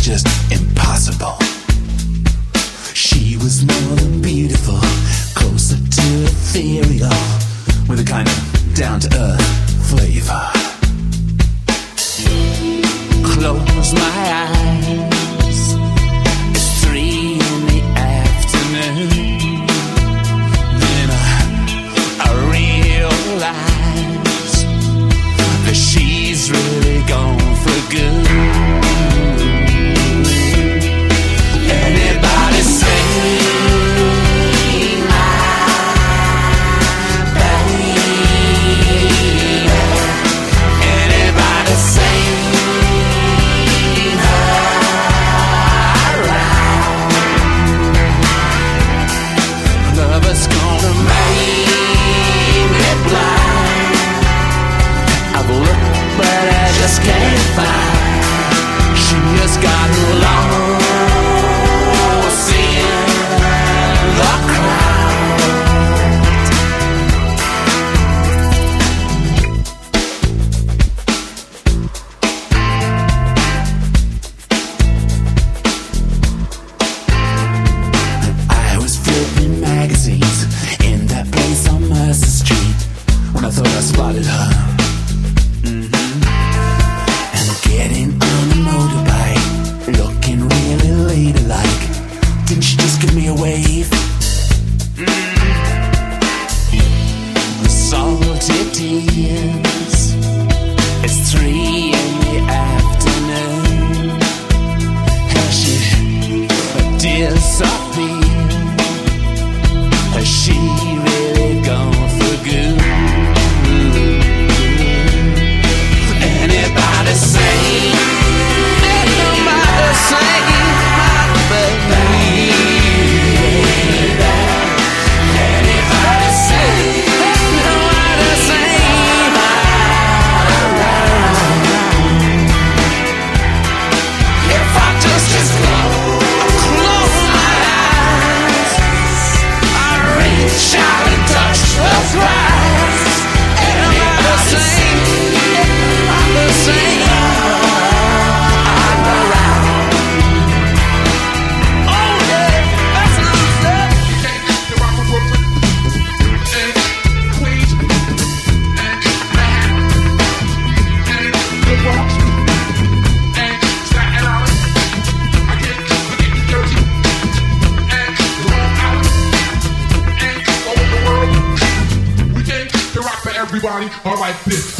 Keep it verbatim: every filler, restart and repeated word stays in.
just impossible. She was more than beautiful, closer to ethereal, with a kind of down-to-earth flavor. Close my eyes, it's three in the afternoon. Then I, I realize that she's really gone for good. Anybody say can't find. She has gotten lost in the crowd. I was flipping magazines in that place on Mercer Street when I thought I spotted her. Getting on a motorbike, looking really ladylike. Didn't she just give me a wave? Mm. The salty tears. It's three in the afternoon. Has she disappeared? Has she really gone for good? Anybody say, anybody say, my baby. Anybody say, anybody say, if I just, just close my eyes, I reach out and touch the prize. Anybody say, anybody say, everybody, all right, this.